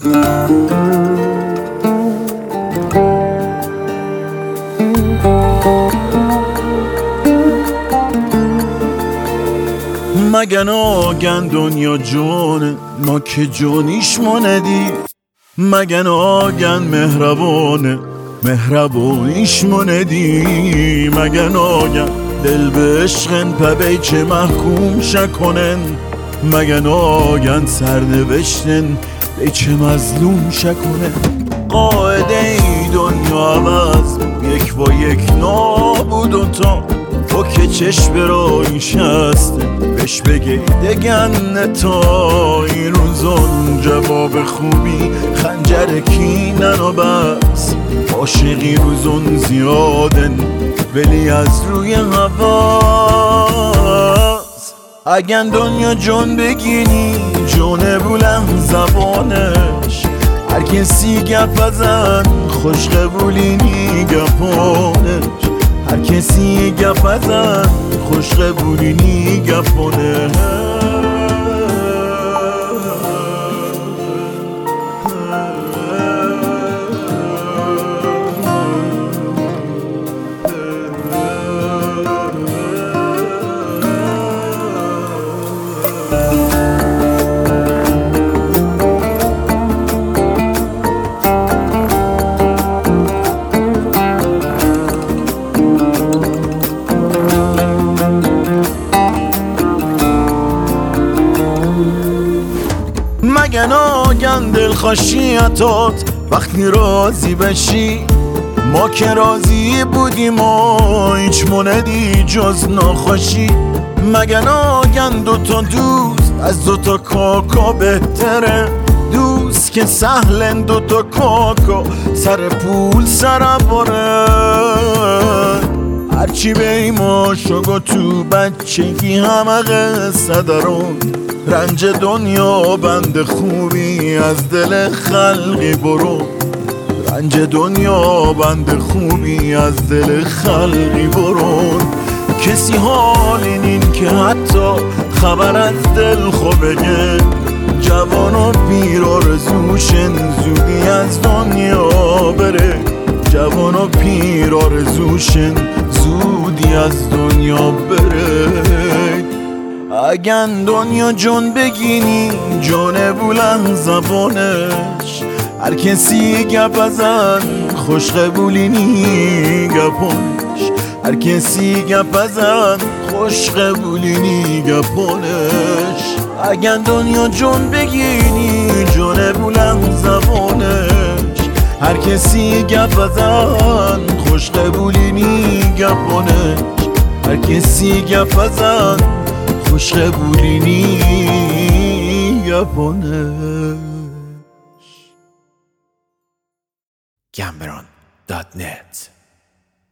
مگه ناگن دنیا جونه ما که جونیش موندی، مگه ناگن مهربانه مهربونیش موندی، مگه ناگن دل به عشقن پبی چه محکوم شکنن، مگه ناگن سرنوشتن به چه مظلوم شکنن. قاعده ای دنیا عوض یک با یک نابود و تا تو که چشم برای شسته بهش بگی دگن تا این روزان جواب خوبی خنجر کینن و بس عاشقی روزون زیادن ولی از روی هواست. اگن دنیا جون بگینی جونه بلند زبانش، هر کسی گپ ازن خوش قبولینی گپانش، هر کسی گپ ازن خوش قبولینی گپانه. مگه ناگن دلخوشیتات وقتی راضی بشی، ما که راضی بودیم و هیچ موندی جز ناخوشی، مگه ناگن دوتا دوست از دوتا کاکا بهتره، دوست که سهلن دوتا کاکا سر پول سر باره. هرچی بیما شگو تو بچگی همه قصه دارون، رنج دنیا بند خوبی از دل خلقی برو، رنج دنیا بند خوبی از دل خلقی برون. کسی حال این که حتی خبر از دل خوبه، جوان و پیر آرزوشن زودی از دنیا بره، جوان و پیر آرزوشن زودی از دنیا بره. اگن دنیا جون بگینی جونه بلند زبانش، هر کسی گپ ازن خوش قبولینی گپانش، هر کسی گپ ازن خوش قبولینی گپانش. اگن دنیا جون بگینی جونه بلند زبانش، هر کسی گپ ازن خوش قبولینی گپانش، هر کسی گپ ازن خوش قبولینی گپانش. Cameron.net